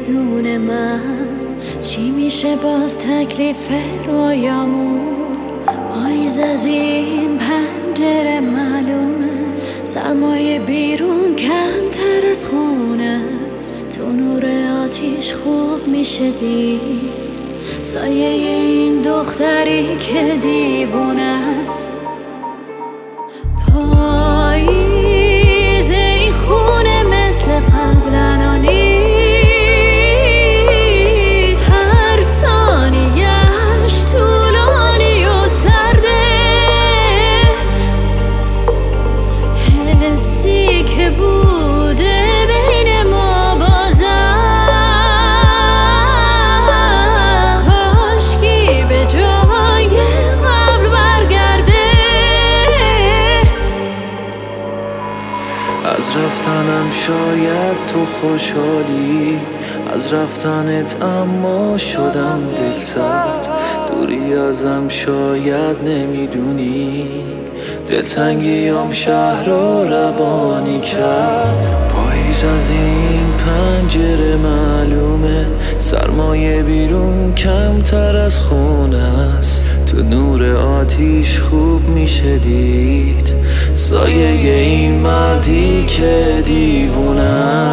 بدون من چی میشه باز تکلیف رویامون. پاییز از این پنجره معلومه، سرمایه بیرون کمتر از خونه است. تو نور آتیش خوب میشه دید سایه این دختری که دیوونه است. پاییز این خونه مثل قبلا نیست، هر ثانیه‌اش طولانی و سرده. حسی که بوده بین ما بازم کاشکی به جای قبل برگرده. از رفتنم شاید تو خوشحالی، از رفتنت اما شدم دلسرد. دوری ازم شاید نمیدونی، دلتنگیام شهر رو روانی کرد. پاییز از این پنجره معلومه، سرمایه بیرون کمتر از خونه است. تو نور آتیش خوب میشه دید سایه این مردی که دیوونه.